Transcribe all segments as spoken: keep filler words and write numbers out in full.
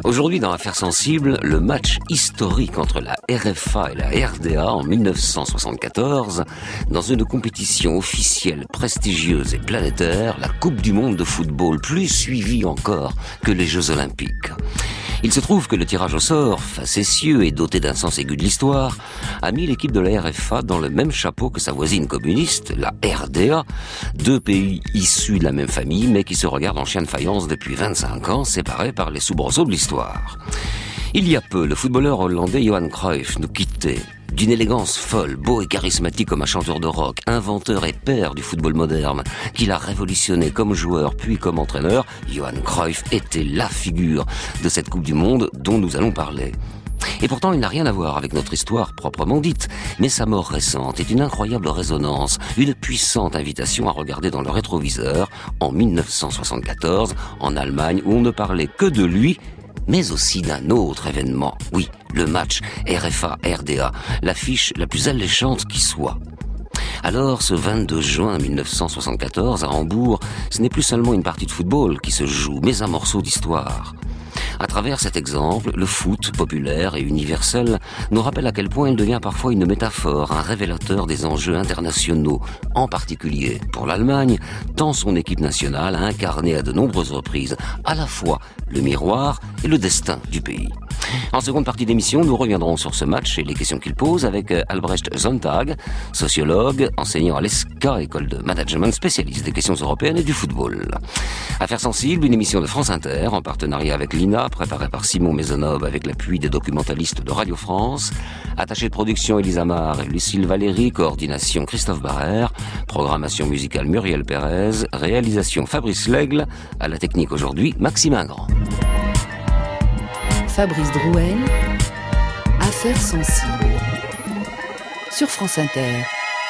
Aujourd'hui, dans Affaires sensibles, le match historique entre la R F A et la R D A en mille neuf cent soixante-quatorze, dans une compétition officielle, prestigieuse et planétaire, la Coupe du monde de football, plus suivie encore que les Jeux Olympiques. Il se trouve que le tirage au sort, facétieux et doté d'un sens aigu de l'histoire, a mis l'équipe de la R F A dans le même chapeau que sa voisine communiste, la R D A, deux pays issus de la même famille, mais qui se regardent en chien de faïence depuis vingt-cinq ans, séparés par les soubresauts de l'histoire. Il y a peu, le footballeur hollandais Johan Cruyff nous quittait. D'une élégance folle, beau et charismatique comme un chanteur de rock, inventeur et père du football moderne, qu'il a révolutionné comme joueur puis comme entraîneur, Johan Cruyff était la figure de cette Coupe du Monde dont nous allons parler. Et pourtant, il n'a rien à voir avec notre histoire proprement dite, mais sa mort récente est une incroyable résonance, une puissante invitation à regarder dans le rétroviseur en mille neuf cent soixante-quatorze, en Allemagne, où on ne parlait que de lui, mais aussi d'un autre événement. Oui, le match R F A R D A, l'affiche la plus alléchante qui soit. Alors, ce vingt-deux juin mille neuf cent soixante-quatorze, à Hambourg, ce n'est plus seulement une partie de football qui se joue, mais un morceau d'histoire. À travers cet exemple, le foot, populaire et universel, nous rappelle à quel point il devient parfois une métaphore, un révélateur des enjeux internationaux, en particulier pour l'Allemagne, tant son équipe nationale a incarné à de nombreuses reprises à la fois le miroir et le destin du pays. En seconde partie d'émission, nous reviendrons sur ce match et les questions qu'il pose avec Albrecht Sonntag, sociologue, enseignant à l'E S C A, école de management spécialiste des questions européennes et du football. Affaires sensibles, une émission de France Inter en partenariat avec l'I N A, préparée par Simon Maisonneuve avec l'appui des documentalistes de Radio France. Attaché de production Elisa Mar et Lucille Valéry, coordination Christophe Barrère, programmation musicale Muriel Pérez, réalisation Fabrice Lègle, à la technique aujourd'hui Maxime Ingrand. Fabrice Drouel, Affaires sensibles, sur France Inter.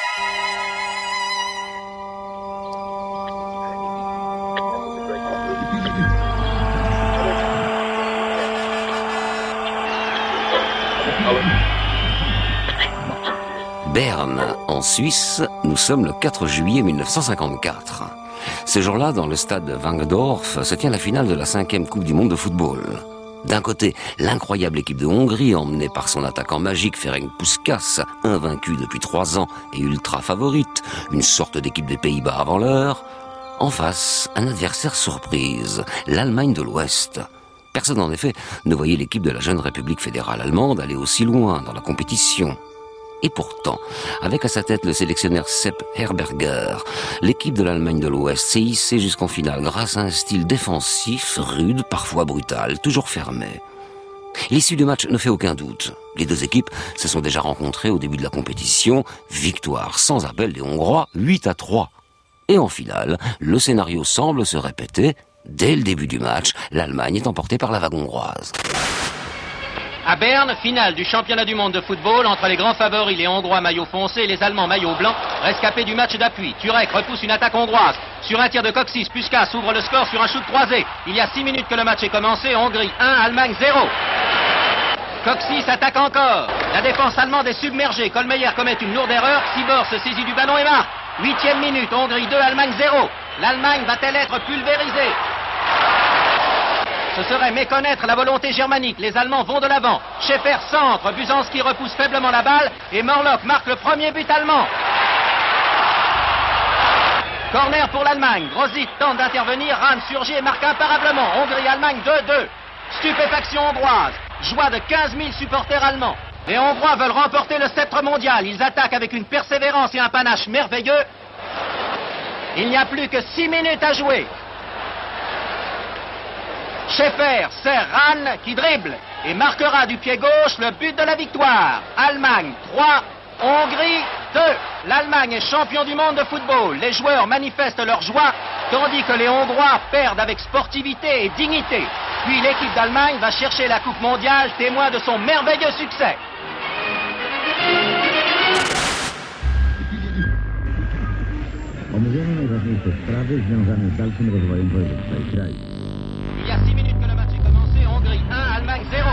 Berne, en Suisse, nous sommes le quatre juillet mille neuf cent cinquante-quatre. Ce jour-là, dans le stade de Wankdorf, se tient la finale de la cinquième Coupe du monde de football. D'un côté, l'incroyable équipe de Hongrie, emmenée par son attaquant magique Ferenc Puskás, invaincue depuis trois ans et ultra favorite, une sorte d'équipe des Pays-Bas avant l'heure. En face, un adversaire surprise, l'Allemagne de l'Ouest. Personne, en effet, ne voyait l'équipe de la jeune République fédérale allemande aller aussi loin dans la compétition. Et pourtant, avec à sa tête le sélectionneur Sepp Herberger, l'équipe de l'Allemagne de l'Ouest s'est hissée jusqu'en finale grâce à un style défensif, rude, parfois brutal, toujours fermé. L'issue du match ne fait aucun doute. Les deux équipes se sont déjà rencontrées au début de la compétition. Victoire sans appel des Hongrois, huit à trois. Et en finale, le scénario semble se répéter. Dès le début du match, l'Allemagne est emportée par la vague hongroise. À Berne, finale du championnat du monde de football entre les grands favoris, les Hongrois maillot foncé et les Allemands maillot blanc, rescapés du match d'appui. Turek repousse une attaque hongroise. Sur un tir de Kocsis, Puskás ouvre le score sur un shoot croisé. Il y a six minutes que le match est commencé. Hongrie un, Allemagne zéro. Kocsis attaque encore. La défense allemande est submergée. Kohlmeier commet une lourde erreur. Sibor se saisit du ballon et marque. Huitième minute, Hongrie deux, Allemagne zéro. L'Allemagne va-t-elle être pulvérisée ? Ce serait méconnaître la volonté germanique. Les Allemands vont de l'avant. Schäfer centre, Buzanski repousse faiblement la balle et Morlock marque le premier but allemand. Corner pour l'Allemagne. Grosic tente d'intervenir, Rahn surgit et marque imparablement. Hongrie-Allemagne deux deux. Stupéfaction hongroise. Joie de quinze mille supporters allemands. Les Hongrois veulent remporter le sceptre mondial. Ils attaquent avec une persévérance et un panache merveilleux. Il n'y a plus que six minutes à jouer. Schäfer sert Rahn qui dribble et marquera du pied gauche le but de la victoire. Allemagne trois, Hongrie deux. L'Allemagne est champion du monde de football. Les joueurs manifestent leur joie, tandis que les Hongrois perdent avec sportivité et dignité. Puis l'équipe d'Allemagne va chercher la Coupe mondiale, témoin de son merveilleux succès. Il y a six minutes que le match est commencé. Hongrie un, Allemagne zéro.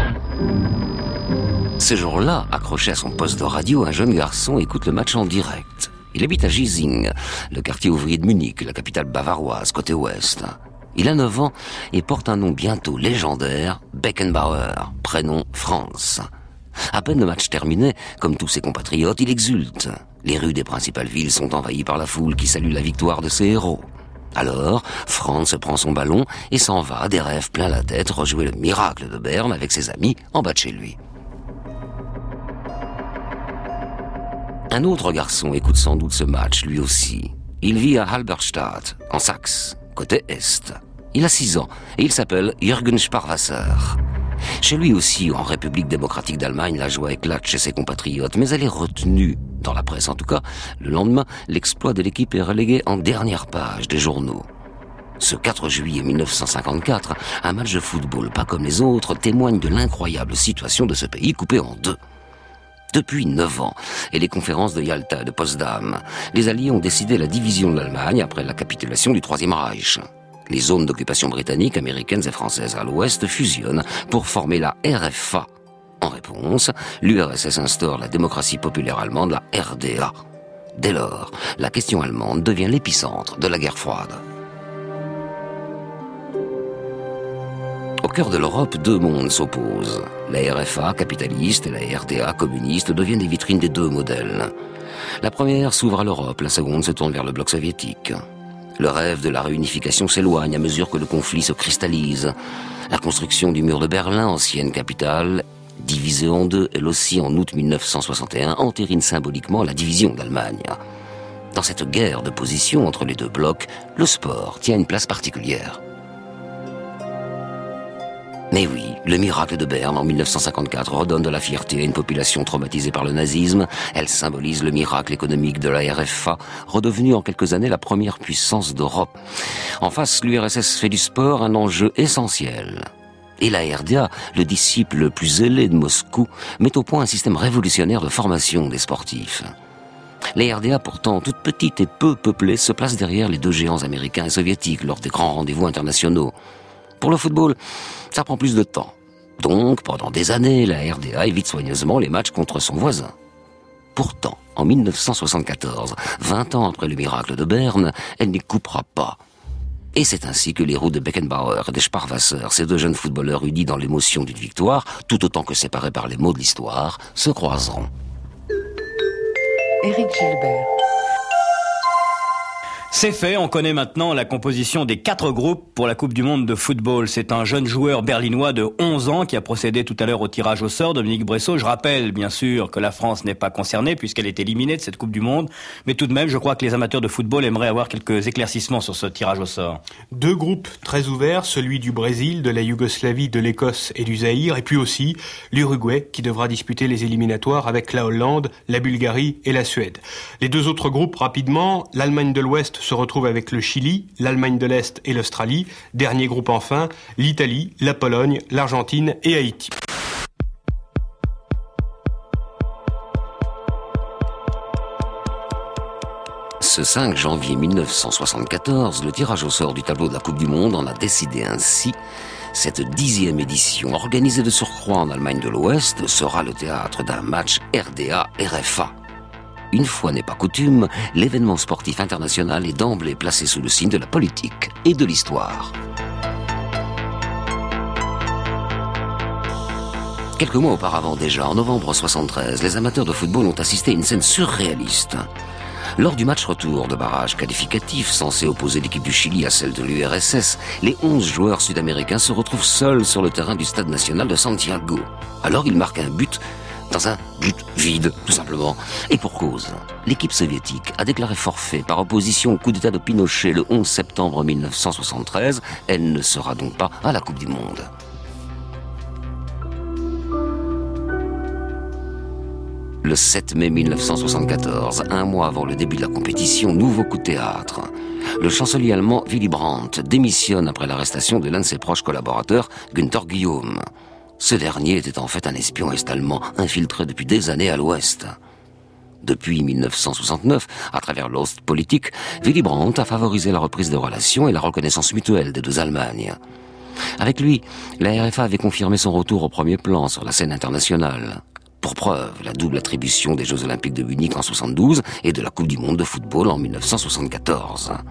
Ce jour-là, accroché à son poste de radio, un jeune garçon écoute le match en direct. Il habite à Giesing, le quartier ouvrier de Munich, la capitale bavaroise, côté ouest. Il a neuf ans et porte un nom bientôt légendaire, Beckenbauer, prénom Franz. À peine le match terminé, comme tous ses compatriotes, il exulte. Les rues des principales villes sont envahies par la foule qui salue la victoire de ses héros. Alors, Franz prend son ballon et s'en va, des rêves plein la tête, rejouer le miracle de Berne avec ses amis en bas de chez lui. Un autre garçon écoute sans doute ce match, lui aussi. Il vit à Halberstadt, en Saxe, côté Est. Il a six ans et il s'appelle Jürgen Sparwasser. Chez lui aussi, en République démocratique d'Allemagne, la joie éclate chez ses compatriotes, mais elle est retenue, dans la presse en tout cas. Le lendemain, l'exploit de l'équipe est relégué en dernière page des journaux. Ce quatre juillet mille neuf cent cinquante-quatre, un match de football pas comme les autres témoigne de l'incroyable situation de ce pays coupé en deux. Depuis neuf ans, et les conférences de Yalta et de Potsdam, les Alliés ont décidé la division de l'Allemagne après la capitulation du Troisième Reich. Les zones d'occupation britanniques, américaines et françaises à l'ouest fusionnent pour former la R F A. En réponse, l'U R S S instaure la démocratie populaire allemande, la R D A. Dès lors, la question allemande devient l'épicentre de la guerre froide. Au cœur de l'Europe, deux mondes s'opposent. La R F A, capitaliste, et la R D A, communiste, deviennent des vitrines des deux modèles. La première s'ouvre à l'Europe, la seconde se tourne vers le bloc soviétique. Le rêve de la réunification s'éloigne à mesure que le conflit se cristallise. La construction du mur de Berlin, ancienne capitale, divisée en deux, elle aussi en août mille neuf cent soixante et un, entérine symboliquement la division d'Allemagne. Dans cette guerre de position entre les deux blocs, le sport tient une place particulière. Mais oui, le miracle de Berne en mille neuf cent cinquante-quatre redonne de la fierté à une population traumatisée par le nazisme. Elle symbolise le miracle économique de la R F A, redevenue en quelques années la première puissance d'Europe. En face, l'U R S S fait du sport un enjeu essentiel. Et la R D A, le disciple le plus zélé de Moscou, met au point un système révolutionnaire de formation des sportifs. Les R D A, pourtant toute petite et peu peuplée, se placent derrière les deux géants américains et soviétiques lors des grands rendez-vous internationaux. Pour le football, ça prend plus de temps. Donc, pendant des années, la R D A évite soigneusement les matchs contre son voisin. Pourtant, en mille neuf cent soixante-quatorze, vingt ans après le miracle de Berne, elle n'y coupera pas. Et c'est ainsi que les routes de Beckenbauer et de Sparwasser, ces deux jeunes footballeurs unis dans l'émotion d'une victoire, tout autant que séparés par les mots de l'histoire, se croiseront. Éric Gilbert. C'est fait, on connaît maintenant la composition des quatre groupes pour la Coupe du Monde de football. C'est un jeune joueur berlinois de onze ans qui a procédé tout à l'heure au tirage au sort, Dominique Bressot. Je rappelle bien sûr que la France n'est pas concernée puisqu'elle est éliminée de cette Coupe du Monde. Mais tout de même, je crois que les amateurs de football aimeraient avoir quelques éclaircissements sur ce tirage au sort. Deux groupes très ouverts, celui du Brésil, de la Yougoslavie, de l'Écosse et du Zaïre, et puis aussi l'Uruguay qui devra disputer les éliminatoires avec la Hollande, la Bulgarie et la Suède. Les deux autres groupes, rapidement, l'Allemagne de l'Ouest se retrouve avec le Chili, l'Allemagne de l'Est et l'Australie. Dernier groupe enfin, l'Italie, la Pologne, l'Argentine et Haïti. Ce cinq janvier mille neuf cent soixante-quatorze, le tirage au sort du tableau de la Coupe du Monde en a décidé ainsi. Cette dixième édition, organisée de surcroît en Allemagne de l'Ouest, sera le théâtre d'un match R D A-R F A. Une fois n'est pas coutume, l'événement sportif international est d'emblée placé sous le signe de la politique et de l'histoire. Quelques mois auparavant déjà, en novembre soixante-treize, les amateurs de football ont assisté à une scène surréaliste. Lors du match retour de barrage qualificatif censé opposer l'équipe du Chili à celle de l'U R S S, les onze joueurs sud-américains se retrouvent seuls sur le terrain du stade national de Santiago. Alors ils marquent un but dans un but vide, tout simplement. Et pour cause, l'équipe soviétique a déclaré forfait par opposition au coup d'État de Pinochet le onze septembre mille neuf cent soixante-treize. Elle ne sera donc pas à la Coupe du Monde. Le sept mai mille neuf cent soixante-quatorze, un mois avant le début de la compétition, nouveau coup de théâtre. Le chancelier allemand Willy Brandt démissionne après l'arrestation de l'un de ses proches collaborateurs, Günther Guillaume. Ce dernier était en fait un espion est-allemand infiltré depuis des années à l'Ouest. Depuis mille neuf cent soixante-neuf, à travers l'Ostpolitik, Willy Brandt a favorisé la reprise des relations et la reconnaissance mutuelle des deux Allemagnes. Avec lui, la R F A avait confirmé son retour au premier plan sur la scène internationale. Pour preuve, la double attribution des Jeux Olympiques de Munich en soixante-douze et de la Coupe du Monde de football en mille neuf cent soixante-quatorze.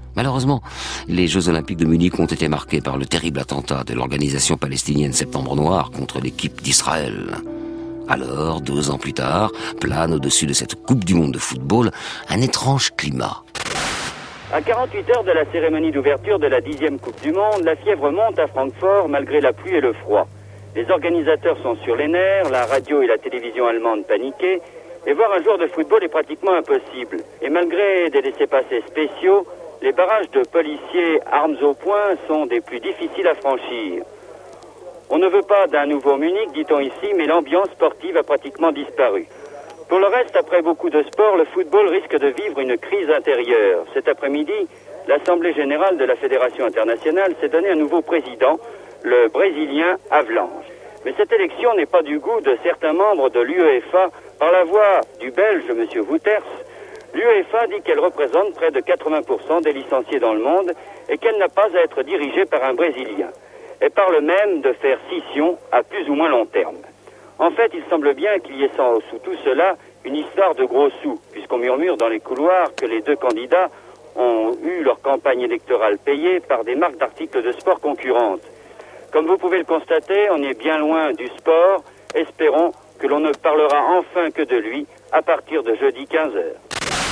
Malheureusement, les Jeux Olympiques de Munich ont été marqués par le terrible attentat de l'organisation palestinienne Septembre Noir contre l'équipe d'Israël. Alors, deux ans plus tard, plane au-dessus de cette Coupe du Monde de football un étrange climat. À quarante-huit heures de la cérémonie d'ouverture de la dixième Coupe du Monde, la fièvre monte à Francfort malgré la pluie et le froid. Les organisateurs sont sur les nerfs, la radio et la télévision allemande paniquées, et voir un joueur de football est pratiquement impossible. Et malgré des laissez-passer spéciaux, les barrages de policiers armes au poing sont des plus difficiles à franchir. On ne veut pas d'un nouveau Munich, dit-on ici, mais l'ambiance sportive a pratiquement disparu. Pour le reste, après beaucoup de sport, le football risque de vivre une crise intérieure. Cet après-midi, l'Assemblée générale de la Fédération internationale s'est donné un nouveau président, le Brésilien Havelange. Mais cette élection n'est pas du goût de certains membres de l'UEFA. Par la voix du Belge, M. Wouters, l'UEFA dit qu'elle représente près de quatre-vingts pour cent des licenciés dans le monde et qu'elle n'a pas à être dirigée par un Brésilien. Elle parle même de faire scission à plus ou moins long terme. En fait, il semble bien qu'il y ait sans, sous tout cela une histoire de gros sous, puisqu'on murmure dans les couloirs que les deux candidats ont eu leur campagne électorale payée par des marques d'articles de sport concurrentes. Comme vous pouvez le constater, on est bien loin du sport. Espérons que l'on ne parlera enfin que de lui à partir de jeudi quinze heures.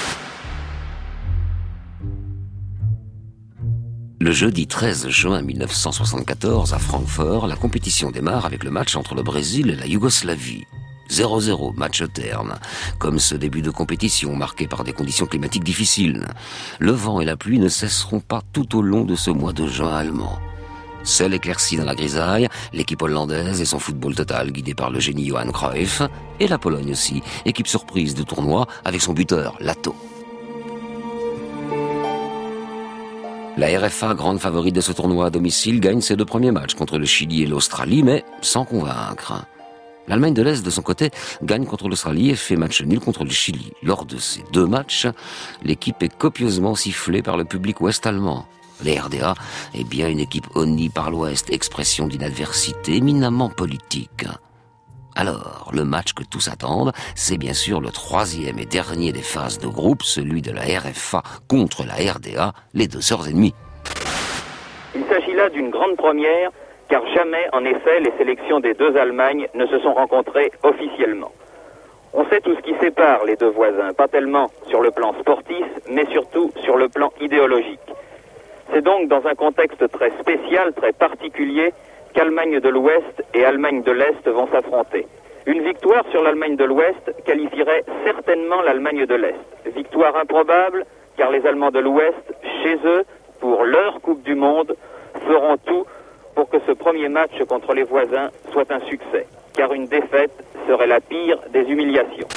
Le jeudi treize juin mille neuf cent soixante-quatorze, à Francfort, la compétition démarre avec le match entre le Brésil et la Yougoslavie. zéro zéro, match terne, comme ce début de compétition marqué par des conditions climatiques difficiles. Le vent et la pluie ne cesseront pas tout au long de ce mois de juin allemand. Seule éclaircie dans la grisaille, l'équipe hollandaise et son football total guidé par le génie Johan Cruyff, et la Pologne aussi, équipe surprise du tournoi avec son buteur, Lato. La R F A, grande favorite de ce tournoi à domicile, gagne ses deux premiers matchs contre le Chili et l'Australie, mais sans convaincre. L'Allemagne de l'Est, de son côté, gagne contre l'Australie et fait match nul contre le Chili. Lors de ces deux matchs, l'équipe est copieusement sifflée par le public ouest-allemand. Les R D A est bien une équipe honnie par l'Ouest, expression d'une adversité éminemment politique. Alors, le match que tous attendent, c'est bien sûr le troisième et dernier des phases de groupe, celui de la R F A contre la R D A, les deux sœurs ennemies. Il s'agit là d'une grande première, car jamais, en effet, les sélections des deux Allemagnes ne se sont rencontrées officiellement. On sait tout ce qui sépare les deux voisins, pas tellement sur le plan sportif, mais surtout sur le plan idéologique. C'est donc dans un contexte très spécial, très particulier, qu'Allemagne de l'Ouest et Allemagne de l'Est vont s'affronter. Une victoire sur l'Allemagne de l'Ouest qualifierait certainement l'Allemagne de l'Est. Victoire improbable, car les Allemands de l'Ouest, chez eux, pour leur Coupe du Monde, feront tout pour que ce premier match contre les voisins soit un succès, car une défaite serait la pire des humiliations.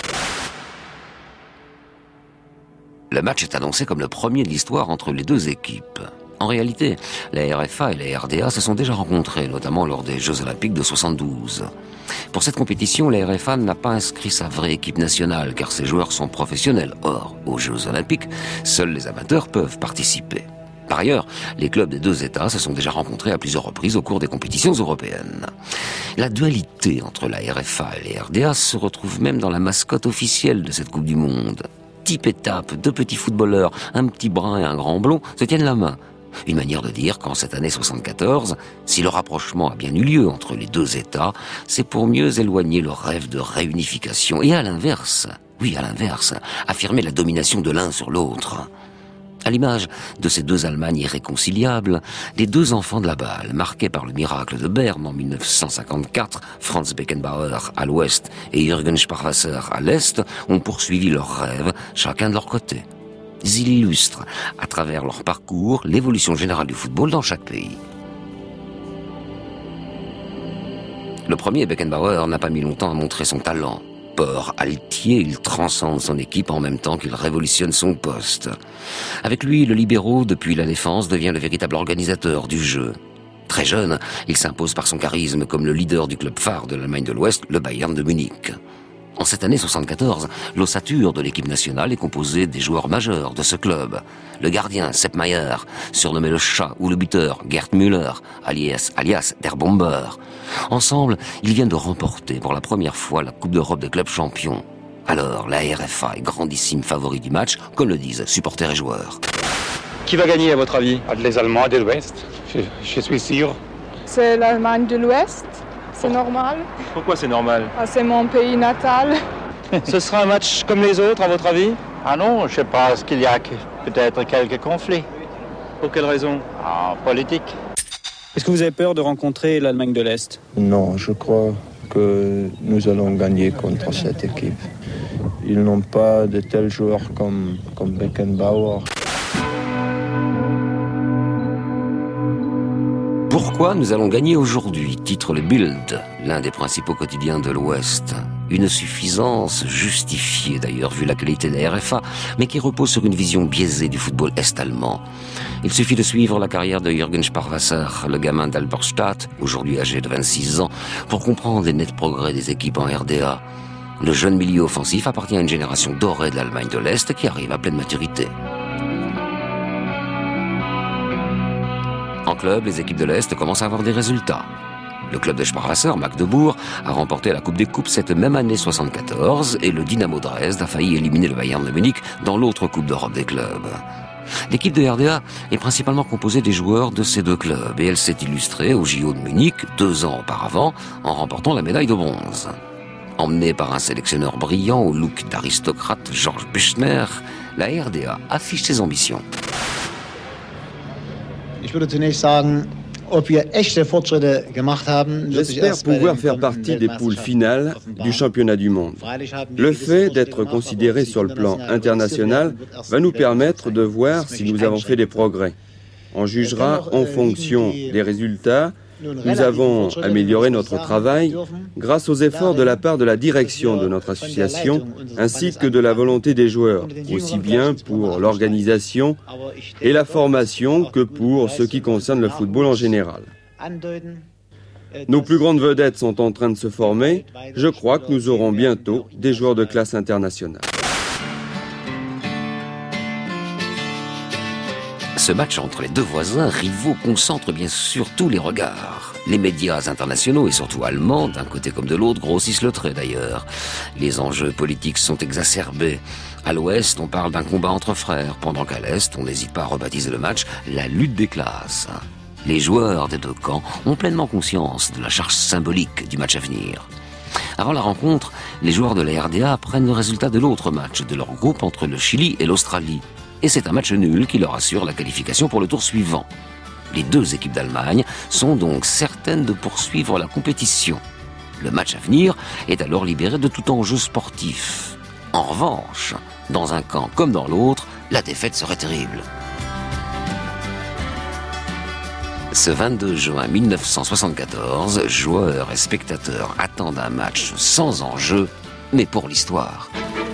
Le match est annoncé comme le premier de l'histoire entre les deux équipes. En réalité, la R F A et la R D A se sont déjà rencontrés, notamment lors des Jeux Olympiques de soixante-douze. Pour cette compétition, la R F A n'a pas inscrit sa vraie équipe nationale, car ses joueurs sont professionnels. Or, aux Jeux Olympiques, seuls les amateurs peuvent participer. Par ailleurs, les clubs des deux États se sont déjà rencontrés à plusieurs reprises au cours des compétitions européennes. La dualité entre la R F A et la R D A se retrouve même dans la mascotte officielle de cette Coupe du Monde. Type étape, deux petits footballeurs, un petit brun et un grand blond, se tiennent la main. Une manière de dire qu'en cette année soixante-quatorze, si le rapprochement a bien eu lieu entre les deux États, c'est pour mieux éloigner le rêve de réunification. Et à l'inverse, oui à l'inverse, affirmer la domination de l'un sur l'autre. À l'image de ces deux Allemagnes irréconciliables, les deux enfants de la balle, marqués par le miracle de Berne en mille neuf cent cinquante-quatre, Franz Beckenbauer à l'ouest et Jürgen Sparwasser à l'est, ont poursuivi leurs rêves, chacun de leur côté. Ils illustrent, à travers leur parcours, l'évolution générale du football dans chaque pays. Le premier, Beckenbauer, n'a pas mis longtemps à montrer son talent. Port altier, il transcende son équipe en même temps qu'il révolutionne son poste. Avec lui, le libéraux, depuis la défense, devient le véritable organisateur du jeu. Très jeune, il s'impose par son charisme comme le leader du club phare de l'Allemagne de l'Ouest, le Bayern de Munich. En cette année soixante-quatorze, l'ossature de l'équipe nationale est composée des joueurs majeurs de ce club. Le gardien, Sepp Maier, surnommé le chat, ou le buteur, Gerd Müller, alias, alias Der Bomber. Ensemble, ils viennent de remporter pour la première fois la Coupe d'Europe des clubs champions. Alors, la R F A est grandissime favori du match, comme le disent supporters et joueurs. Qui va gagner à votre avis? Les Allemands de l'Ouest, je, je suis sûr. C'est l'Allemagne de l'Ouest, c'est normal. Pourquoi c'est normal? Ah, c'est mon pays natal. Ce sera un match comme les autres, à votre avis? Ah non, je pense qu'il y a peut-être quelques conflits. Pour quelle raison? Ah, politique. Est-ce que vous avez peur de rencontrer l'Allemagne de l'Est? Non, je crois que nous allons gagner contre cette équipe. Ils n'ont pas de tels joueurs comme, comme Beckenbauer. Pourquoi nous allons gagner aujourd'hui, titre le Bild, l'un des principaux quotidiens de l'Ouest. Une suffisance justifiée d'ailleurs vu la qualité de la R F A, mais qui repose sur une vision biaisée du football est-allemand. Il suffit de suivre la carrière de Jürgen Sparwasser, le gamin d'Alberstadt, aujourd'hui âgé de vingt-six ans, pour comprendre les nets progrès des équipes en R D A. Le jeune milieu offensif appartient à une génération dorée de l'Allemagne de l'Est qui arrive à pleine maturité. En club, les équipes de l'Est commencent à avoir des résultats. Le club de Sparwasser, Magdebourg, a remporté la Coupe des Coupes cette même année soixante-quatorze et le Dynamo Dresde a failli éliminer le Bayern de Munich dans l'autre Coupe d'Europe des clubs. L'équipe de R D A est principalement composée des joueurs de ces deux clubs et elle s'est illustrée au J O de Munich deux ans auparavant en remportant la médaille de bronze. Emmenée par un sélectionneur brillant au look d'aristocrate, Georges Büchner, la R D A affiche ses ambitions. Ich würde zunächst sagen, ob wir echte Fortschritte gemacht haben. J'espère pouvoir faire partie des poules finales du championnat du monde. Le fait d'être considéré sur le plan international va nous permettre de voir si nous avons fait des progrès. On jugera en fonction des résultats. Nous avons amélioré notre travail grâce aux efforts de la part de la direction de notre association ainsi que de la volonté des joueurs, aussi bien pour l'organisation et la formation que pour ce qui concerne le football en général. Nos plus grandes vedettes sont en train de se former. Je crois que nous aurons bientôt des joueurs de classe internationale. Ce match entre les deux voisins rivaux concentre bien sûr tous les regards. Les médias internationaux et surtout allemands, d'un côté comme de l'autre, grossissent le trait d'ailleurs. Les enjeux politiques sont exacerbés. À l'ouest, on parle d'un combat entre frères, pendant qu'à l'est, on n'hésite pas à rebaptiser le match la lutte des classes. Les joueurs des deux camps ont pleinement conscience de la charge symbolique du match à venir. Avant la rencontre, les joueurs de la R D A prennent le résultat de l'autre match de leur groupe entre le Chili et l'Australie. Et c'est un match nul qui leur assure la qualification pour le tour suivant. Les deux équipes d'Allemagne sont donc certaines de poursuivre la compétition. Le match à venir est alors libéré de tout enjeu sportif. En revanche, dans un camp comme dans l'autre, la défaite serait terrible. Ce vingt-deux juin mille neuf cent soixante-quatorze, joueurs et spectateurs attendent un match sans enjeu, mais pour l'histoire.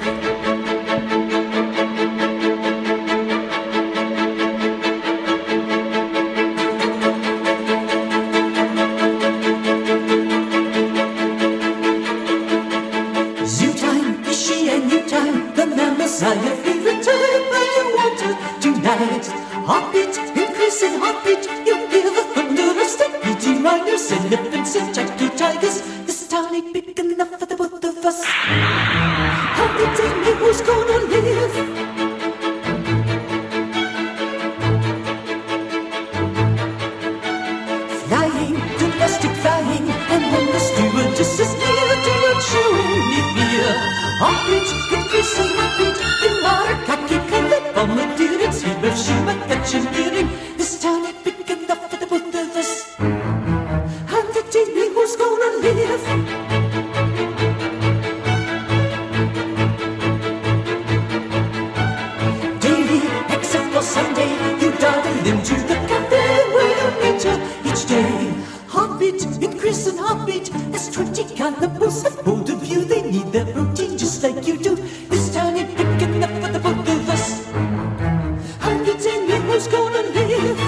Heartbeat, increasing heartbeat, you hear the thunder of steady riders, elephants and jacky tigers. This town ain't big enough for the both of us. How they tell me who's gonna live? Flying, domestic flying, and when the stewardess is near, do not show any fear. Heartbeat, increasing heartbeat, in our khaki colored bombardier, it's Hiroshima, engineering. This town ain't big enough for the both of us. And they tell me who's gonna live. Daily, except for Sunday, you dartle into the cafe where you meet her each day. Heartbeat, increasing heartbeat, as twenty cannibals have hold of you. They need their protein just like you do. This town ain't big enough for the both of us. And you tell me who's gonna live.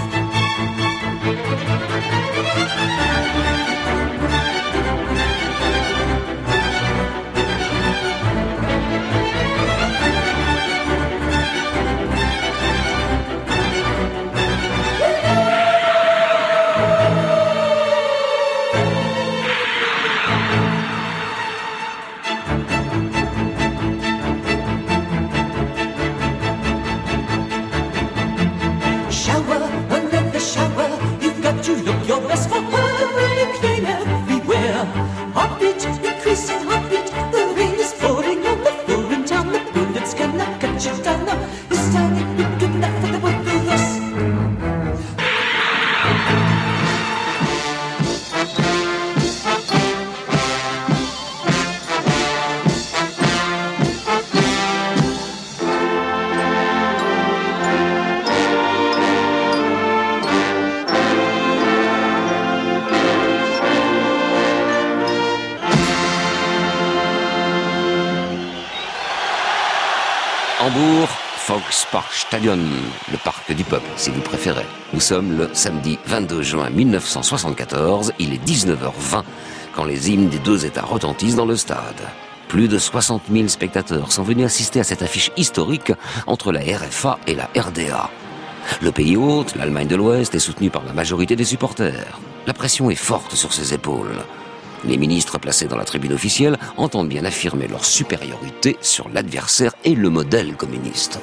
Hambourg, Volksparkstadion, le parc du peuple, si vous préférez. Nous sommes le samedi vingt-deux juin mille neuf cent soixante-quatorze, il est dix-neuf heures vingt quand les hymnes des deux États retentissent dans le stade. Plus de soixante mille spectateurs sont venus assister à cette affiche historique entre la R F A et la R D A. Le pays hôte, l'Allemagne de l'Ouest, est soutenu par la majorité des supporters. La pression est forte sur ses épaules. Les ministres placés dans la tribune officielle entendent bien affirmer leur supériorité sur l'adversaire et le modèle communiste.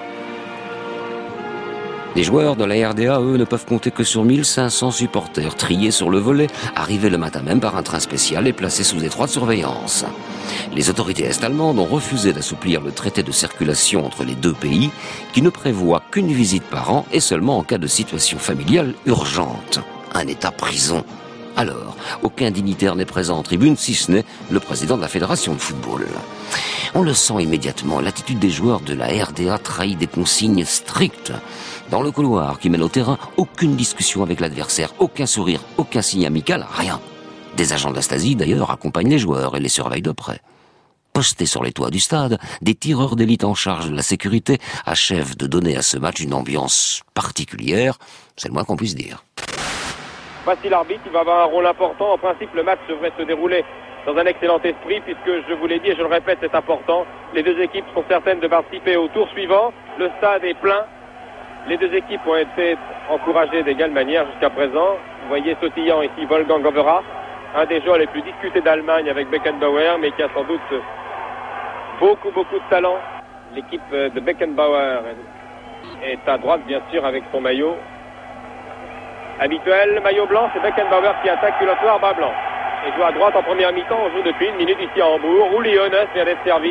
Les joueurs de la R D A, eux, ne peuvent compter que sur mille cinq cents supporters triés sur le volet, arrivés le matin même par un train spécial et placés sous étroite surveillance. Les autorités est-allemandes ont refusé d'assouplir le traité de circulation entre les deux pays, qui ne prévoit qu'une visite par an et seulement en cas de situation familiale urgente. Un état prison. Alors, aucun dignitaire n'est présent en tribune, si ce n'est le président de la fédération de football. On le sent immédiatement, l'attitude des joueurs de la R D A trahit des consignes strictes. Dans le couloir qui mène au terrain, aucune discussion avec l'adversaire, aucun sourire, aucun signe amical, rien. Des agents de la Stasi, d'ailleurs, accompagnent les joueurs et les surveillent de près. Postés sur les toits du stade, des tireurs d'élite en charge de la sécurité achèvent de donner à ce match une ambiance particulière, c'est le moins qu'on puisse dire. Voici l'arbitre, il va avoir un rôle important. En principe, le match devrait se dérouler dans un excellent esprit, puisque je vous l'ai dit et je le répète, c'est important. Les deux équipes sont certaines de participer au tour suivant. Le stade est plein. Les deux équipes ont été encouragées d'égale manière jusqu'à présent. Vous voyez sautillant ici Wolfgang Overa, un des joueurs les plus discutés d'Allemagne avec Beckenbauer, mais qui a sans doute beaucoup, beaucoup de talent. L'équipe de Beckenbauer est à droite, bien sûr, avec son maillot habituel. Maillot blanc, c'est Beckenbauer qui attaque, culotte noire, bas blanc. Et joue à droite en première mi-temps. On joue depuis une minute ici à Hambourg, où Lyon vient d'être servi.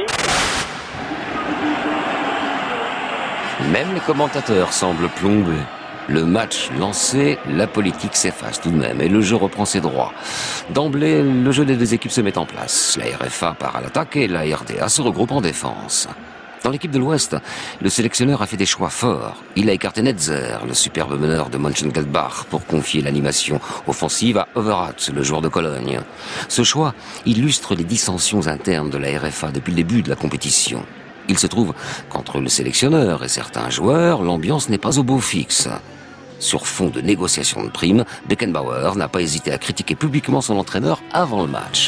Même les commentateurs semblent plombés. Le match lancé, la politique s'efface tout de même et le jeu reprend ses droits. D'emblée, le jeu des deux équipes se met en place. La R F A part à l'attaque et la R D A se regroupe en défense. Dans l'équipe de l'Ouest, le sélectionneur a fait des choix forts. Il a écarté Netzer, le superbe meneur de Mönchengladbach, pour confier l'animation offensive à Overath, le joueur de Cologne. Ce choix illustre les dissensions internes de la R F A depuis le début de la compétition. Il se trouve qu'entre le sélectionneur et certains joueurs, l'ambiance n'est pas au beau fixe. Sur fond de négociation de primes, Beckenbauer n'a pas hésité à critiquer publiquement son entraîneur avant le match.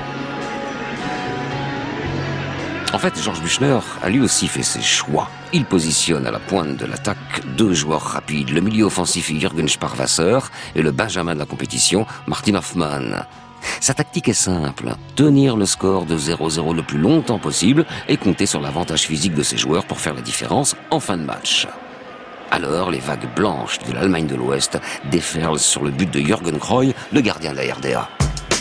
En fait, Georges Büchner a lui aussi fait ses choix. Il positionne à la pointe de l'attaque deux joueurs rapides, le milieu offensif Jürgen Sparwasser et le benjamin de la compétition, Martin Hoffmann. Sa tactique est simple, tenir le score de zéro zéro le plus longtemps possible et compter sur l'avantage physique de ses joueurs pour faire la différence en fin de match. Alors, les vagues blanches de l'Allemagne de l'Ouest déferlent sur le but de Jürgen Kroy, le gardien de la R D A.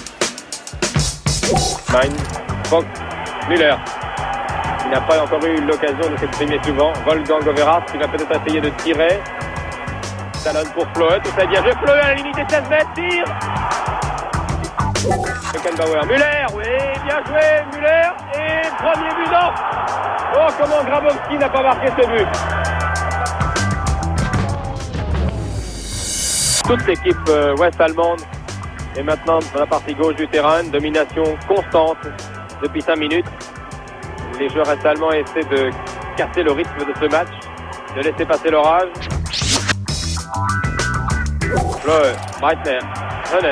Mein, Fox, Müller. Il n'a pas encore eu l'occasion de s'exprimer souvent. Wolfgang Overa, qui va peut-être essayer de tirer. Talon pour Floet, tout ça bien joué. Floet à la limite des seize mètres, tire. Beckenbauer, Müller, oui, bien joué, Müller. Et premier but, non. Oh, comment Grabowski n'a pas marqué ce but. Toute l'équipe euh, ouest-allemande est maintenant dans la partie gauche du terrain. Domination constante depuis cinq minutes. Les joueurs est-allemands essaient de casser le rythme de ce match, de laisser passer l'orage. Fleu, Breitner, Hönes.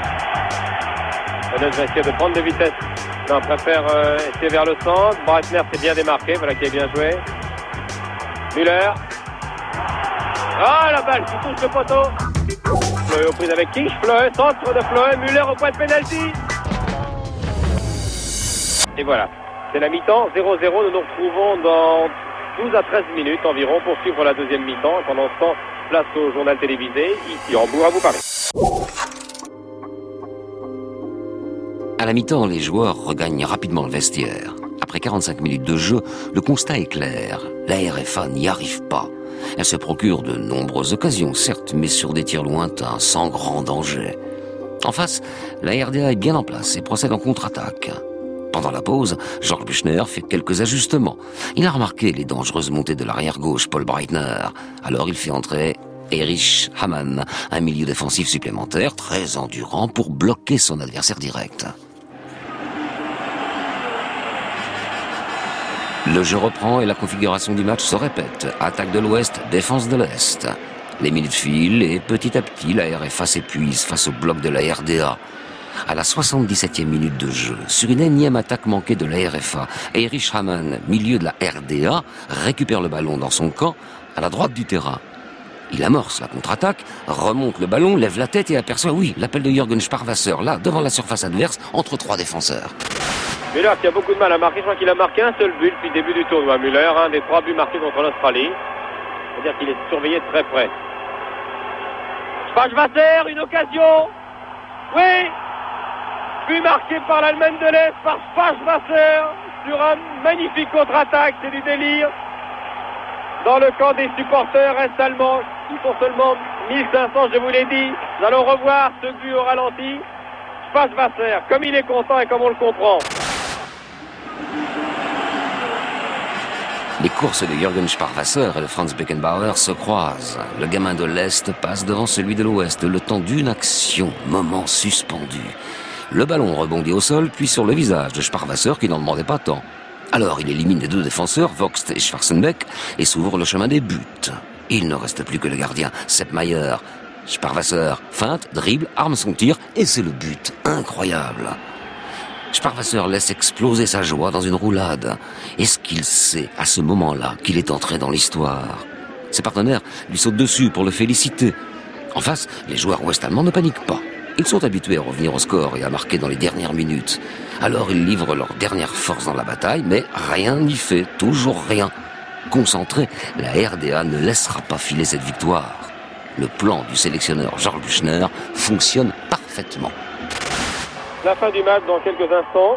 Hönes va essayer de prendre de vitesse. Non, préfère euh, essayer vers le centre. Breitner s'est bien démarqué, voilà qui est bien joué. Müller. Ah, la balle qui touche le poteau. Fleu aux prises avec Kish. Fleu, centre de Fleu. Müller au point de pénalty. Et voilà. C'est la mi-temps, zéro zéro. Nous nous retrouvons dans douze à treize minutes environ pour suivre la deuxième mi-temps. Pendant ce temps, place au journal télévisé. Ici, Hambourg, à vous parler. À la mi-temps, les joueurs regagnent rapidement le vestiaire. Après quarante-cinq minutes de jeu, le constat est clair. La R F A n'y arrive pas. Elle se procure de nombreuses occasions, certes, mais sur des tirs lointains, sans grand danger. En face, la R D A est bien en place et procède en contre-attaque. Pendant la pause, Georges Büchner fait quelques ajustements. Il a remarqué les dangereuses montées de l'arrière-gauche, Paul Breitner. Alors il fait entrer Erich Hamann, un milieu défensif supplémentaire très endurant pour bloquer son adversaire direct. Le jeu reprend et la configuration du match se répète. Attaque de l'Ouest, défense de l'Est. Les minutes filent et petit à petit, la R F A s'épuise face au bloc de la R D A. À la soixante-dix-septième minute de jeu, sur une énième attaque manquée de la R F A, Erich Hamann, milieu de la R D A, récupère le ballon dans son camp, à la droite du terrain. Il amorce la contre-attaque, remonte le ballon, lève la tête et aperçoit, oui, l'appel de Jürgen Sparwasser, là, devant la surface adverse, entre trois défenseurs. Müller qui a beaucoup de mal à marquer, je crois qu'il a marqué un seul but depuis le début du tournoi. Müller, un des trois buts marqués contre l'Australie. C'est-à-dire qu'il est surveillé de très près. Sparwasser, une occasion. Oui. But marqué par l'Allemagne de l'Est, par Sparwasser, sur un magnifique contre-attaque, c'est du délire. Dans le camp des supporters est-allemands, qui sont seulement mille cinq cents, je vous l'ai dit. Nous allons revoir ce but au ralenti. Sparwasser, comme il est content et comme on le comprend. Les courses de Jürgen Sparwasser et de Franz Beckenbauer se croisent. Le gamin de l'Est passe devant celui de l'Ouest, le temps d'une action, moment suspendu. Le ballon rebondit au sol, puis sur le visage de Sparwasser qui n'en demandait pas tant. Alors il élimine les deux défenseurs, Vogt et Schwarzenbeck, et s'ouvre le chemin des buts. Il ne reste plus que le gardien, Sepp Maier. Sparwasser feinte, dribble, arme son tir, et c'est le but. Incroyable. Sparwasser laisse exploser sa joie dans une roulade. Est-ce qu'il sait, à ce moment-là, qu'il est entré dans l'histoire? Ses partenaires lui sautent dessus pour le féliciter. En face, les joueurs ouest-allemands ne paniquent pas. Ils sont habitués à revenir au score et à marquer dans les dernières minutes. Alors ils livrent leur dernière force dans la bataille, mais rien n'y fait, toujours rien. Concentré, la R D A ne laissera pas filer cette victoire. Le plan du sélectionneur Georg Büchner fonctionne parfaitement. La fin du match dans quelques instants.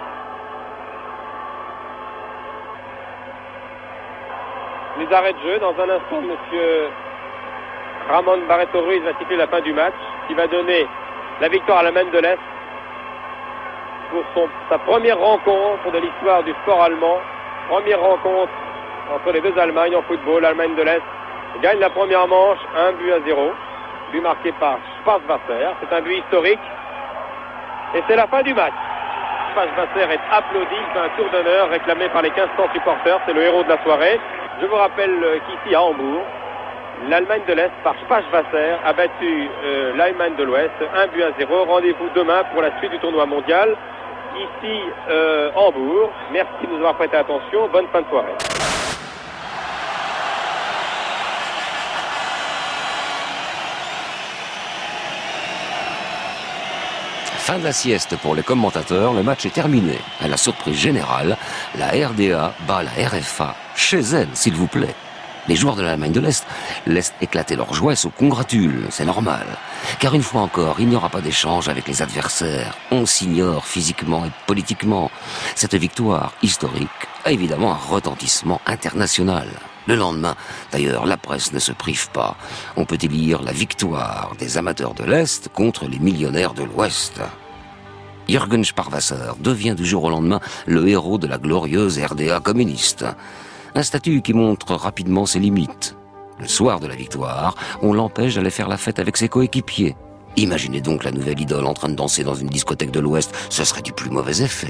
Les arrêts de jeu. Dans un instant, monsieur Ramon Barreto Ruiz va siffler la fin du match, qui va donner la victoire à l'Allemagne de l'Est pour son, sa première rencontre de l'histoire du sport allemand. Première rencontre entre les deux Allemagnes en football. L'Allemagne de l'Est gagne la première manche, un but à zéro. But marqué par Sparwasser. C'est un but historique. Et c'est la fin du match. Sparwasser est applaudi, il fait un tour d'honneur réclamé par les quinze cents supporters. C'est le héros de la soirée. Je vous rappelle qu'ici à Hambourg, l'Allemagne de l'Est par Sparwasser a battu euh, l'Allemagne de l'Ouest, un but à zéro. Rendez-vous demain pour la suite du tournoi mondial. Ici, euh, Hambourg. Merci de nous avoir prêté attention. Bonne fin de soirée. Fin de la sieste pour les commentateurs, le match est terminé. À la surprise générale, la R D A bat la R F A chez elle, s'il vous plaît. Les joueurs de l'Allemagne de l'Est laissent éclater leur joie et se congratulent, c'est normal. Car une fois encore, il n'y aura pas d'échange avec les adversaires. On s'ignore physiquement et politiquement. Cette victoire historique a évidemment un retentissement international. Le lendemain, d'ailleurs, la presse ne se prive pas. On peut y lire la victoire des amateurs de l'Est contre les millionnaires de l'Ouest. Jürgen Sparwasser devient du jour au lendemain le héros de la glorieuse R D A communiste. Un statut qui montre rapidement ses limites. Le soir de la victoire, on l'empêche d'aller faire la fête avec ses coéquipiers. Imaginez donc la nouvelle idole en train de danser dans une discothèque de l'Ouest, ce serait du plus mauvais effet.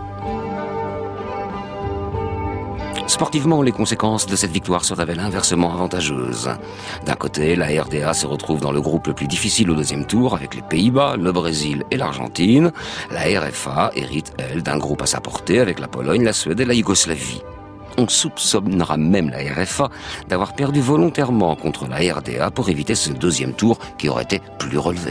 Sportivement, les conséquences de cette victoire se révèlent inversement avantageuses. D'un côté, la R D A se retrouve dans le groupe le plus difficile au deuxième tour avec les Pays-Bas, le Brésil et l'Argentine. La R F A hérite, elle, d'un groupe à sa portée avec la Pologne, la Suède et la Yougoslavie. On soupçonnera même la R F A d'avoir perdu volontairement contre la R D A pour éviter ce deuxième tour qui aurait été plus relevé.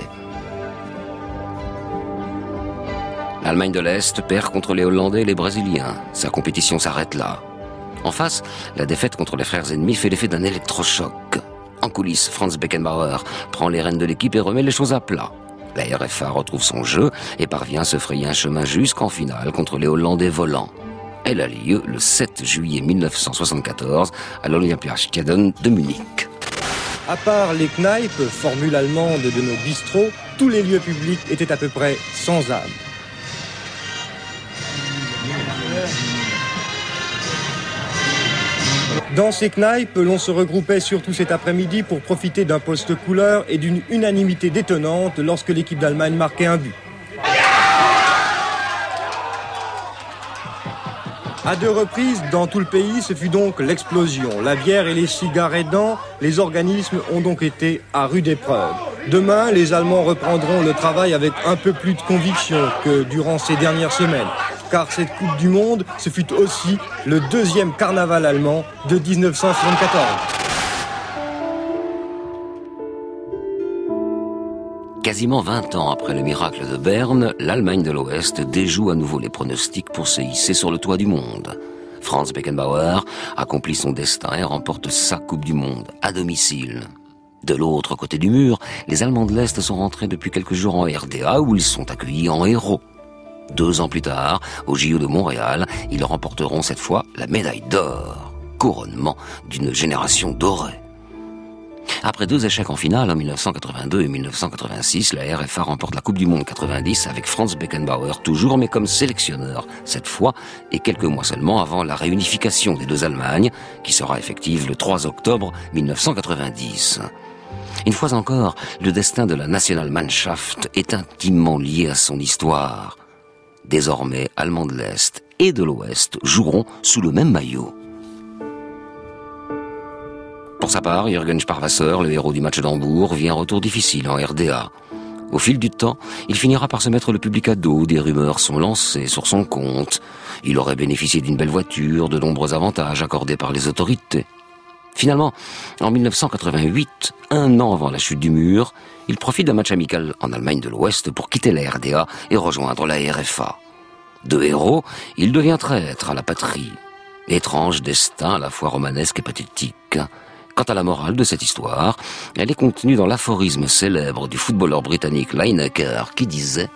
L'Allemagne de l'Est perd contre les Hollandais et les Brésiliens. Sa compétition s'arrête là. En face, la défaite contre les frères ennemis fait l'effet d'un électrochoc. En coulisses, Franz Beckenbauer prend les rênes de l'équipe et remet les choses à plat. La R F A retrouve son jeu et parvient à se frayer un chemin jusqu'en finale contre les Hollandais volants. Elle a lieu le sept juillet mille neuf cent soixante-quatorze à l'Olympiastadion de Munich. À part les kneipes, formule allemande de nos bistrots, tous les lieux publics étaient à peu près sans âme. Dans ces kneipes, l'on se regroupait surtout cet après-midi pour profiter d'un poste couleur et d'une unanimité détonnante lorsque l'équipe d'Allemagne marquait un but. À deux reprises, dans tout le pays, ce fut donc l'explosion. La bière et les cigares aidant, les organismes ont donc été à rude épreuve. Demain, les Allemands reprendront le travail avec un peu plus de conviction que durant ces dernières semaines. Car cette Coupe du Monde, ce fut aussi le deuxième carnaval allemand de dix-neuf cent soixante-quatorze. Quasiment vingt ans après le miracle de Berne, l'Allemagne de l'Ouest déjoue à nouveau les pronostics pour se hisser sur le toit du monde. Franz Beckenbauer accomplit son destin et remporte sa Coupe du Monde à domicile. De l'autre côté du mur, les Allemands de l'Est sont rentrés depuis quelques jours en R D A où ils sont accueillis en héros. Deux ans plus tard, au J O de Montréal, ils remporteront cette fois la médaille d'or, couronnement d'une génération dorée. Après deux échecs en finale en mille neuf cent quatre-vingt-deux et mille neuf cent quatre-vingt-six, la R F A remporte la Coupe du Monde quatre-vingt-dix avec Franz Beckenbauer toujours, mais comme sélectionneur cette fois, et quelques mois seulement avant la réunification des deux Allemagnes, qui sera effective le trois octobre mille neuf cent quatre-vingt-dix. Une fois encore, le destin de la Nationalmannschaft est intimement lié à son histoire. Désormais, Allemands de l'Est et de l'Ouest joueront sous le même maillot. Pour sa part, Jürgen Sparwasser, le héros du match d'Hambourg, vit un retour difficile en R D A. Au fil du temps, il finira par se mettre le public à dos, des rumeurs sont lancées sur son compte. Il aurait bénéficié d'une belle voiture, de nombreux avantages accordés par les autorités. Finalement, en mille neuf cent quatre-vingt-huit, un an avant la chute du mur, il profite d'un match amical en Allemagne de l'Ouest pour quitter la R D A et rejoindre la R F A. De héros, il devient traître à la patrie. Étrange destin à la fois romanesque et pathétique. Quant à la morale de cette histoire, elle est contenue dans l'aphorisme célèbre du footballeur britannique Lineker qui disait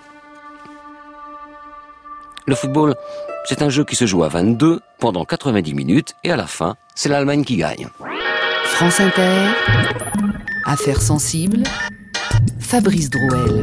« Le football, c'est un jeu qui se joue à vingt-deux pendant quatre-vingt-dix minutes et à la fin, c'est l'Allemagne qui gagne. » France Inter, Affaires sensibles, Fabrice Drouel.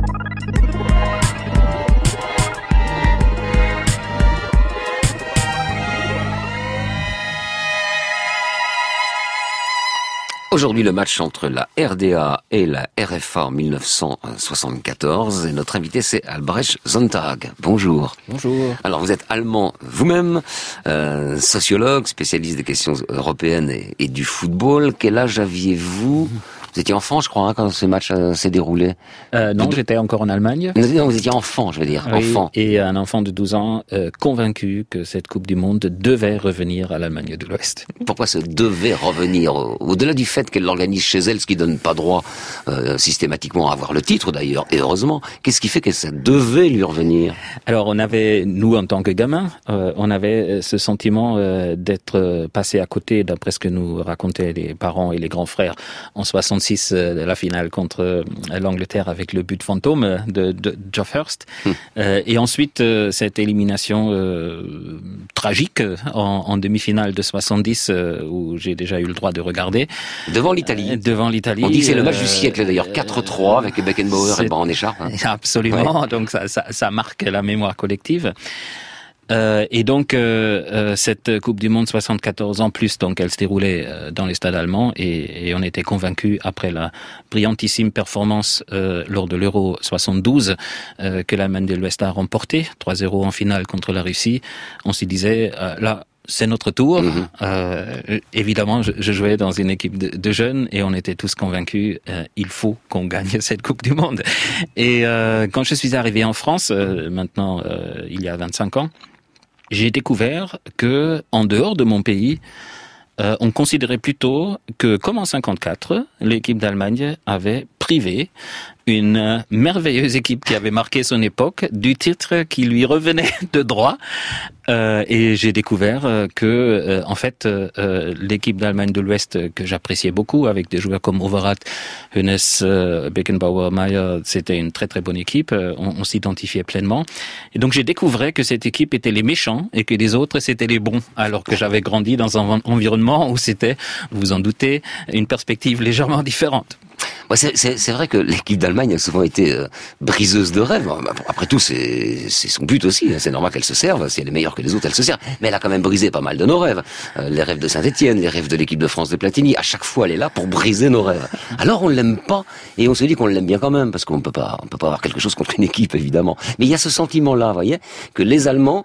Aujourd'hui, le match entre la R D A et la R F A en mille neuf cent soixante-quatorze. Et notre invité, c'est Albrecht Sonntag. Bonjour. Bonjour. Alors, vous êtes allemand vous-même, euh, sociologue, spécialiste des questions européennes et, et du football. Quel âge aviez-vous ? Vous étiez enfant, je crois, hein, quand ce match euh, s'est déroulé. Euh, non, vous... j'étais encore en Allemagne. Non, vous étiez enfant, je veux dire, oui, enfant. Et un enfant de douze ans euh, convaincu que cette Coupe du Monde devait revenir à l'Allemagne de l'Ouest. Pourquoi ça devait revenir ? Au-delà du fait qu'elle l'organise chez elle, ce qui donne pas droit euh, systématiquement à avoir le titre d'ailleurs, et heureusement, qu'est-ce qui fait que ça devait lui revenir ? Alors, on avait, nous en tant que gamins, euh, on avait ce sentiment euh, d'être passé à côté, d'après ce que nous racontaient les parents et les grands frères en soixante-six, de la finale contre l'Angleterre avec le but fantôme de, de Geoff Hurst. Mmh. Euh, et ensuite, euh, cette élimination euh, tragique en, en demi-finale de soixante-dix, euh, où j'ai déjà eu le droit de regarder. Devant l'Italie. Euh, devant l'Italie. On dit que c'est le match euh, du siècle d'ailleurs, quatre trois avec Beckenbauer et en écharpe. Hein. Absolument, ouais. Donc ça, ça, ça marque la mémoire collective. Euh, et donc euh, euh, cette Coupe du Monde soixante-quatorze en plus, donc elle se déroulait euh, dans les stades allemands et, et on était convaincus après la brillantissime performance euh, lors de l'Euro soixante-douze euh, que l'Allemagne de l'Ouest a remporté trois zéro en finale contre la Russie. On s'y disait euh, là. C'est notre tour. Mmh. Euh, évidemment, je, je jouais dans une équipe de, de jeunes et on était tous convaincus, euh, il faut qu'on gagne cette Coupe du Monde. Et euh, quand je suis arrivé en France, euh, maintenant euh, il y a vingt-cinq ans, j'ai découvert que en dehors de mon pays, euh, on considérait plutôt que, comme en cinquante-quatre, l'équipe d'Allemagne avait privé une merveilleuse équipe qui avait marqué son époque du titre qui lui revenait de droit. Euh, et j'ai découvert euh, que, euh, en fait, euh, l'équipe d'Allemagne de l'Ouest que j'appréciais beaucoup, avec des joueurs comme Overath, Hoeneß, euh, Beckenbauer, Maier, c'était une très très bonne équipe. Euh, on, on s'identifiait pleinement. Et donc j'ai découvert que cette équipe était les méchants et que les autres c'était les bons. Alors que j'avais grandi dans un environnement où c'était, vous vous en doutez, une perspective légèrement différente. Ouais, c'est, c'est, c'est vrai que l'équipe d'Allemagne a souvent été euh, briseuse de rêves. Après tout, c'est, c'est son but aussi. C'est normal qu'elle se serve. Si elle est meilleure que les autres, elle se sert. Mais elle a quand même brisé pas mal de nos rêves. Euh, les rêves de Saint-Étienne, les rêves de l'équipe de France de Platini. À chaque fois, elle est là pour briser nos rêves. Alors on l'aime pas et on se dit qu'on l'aime bien quand même parce qu'on peut pas, on peut pas avoir quelque chose contre une équipe évidemment. Mais il y a ce sentiment-là, vous voyez, que les Allemands